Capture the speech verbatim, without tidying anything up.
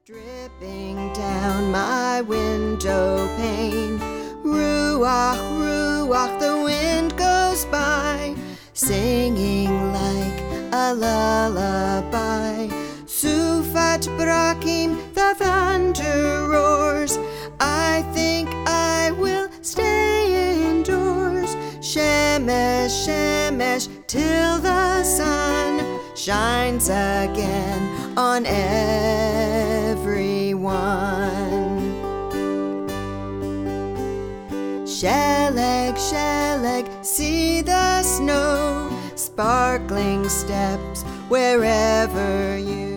Dripping down my window pane, Ruach, Ruach, the wind goes by, singing like a lullaby. Sufat Brakim, the thunder roars, I think I will stay indoors. Shemesh, Shemesh, till the sun shines again on everyone. Sheleg, Sheleg, see the snow, sparkling steps wherever you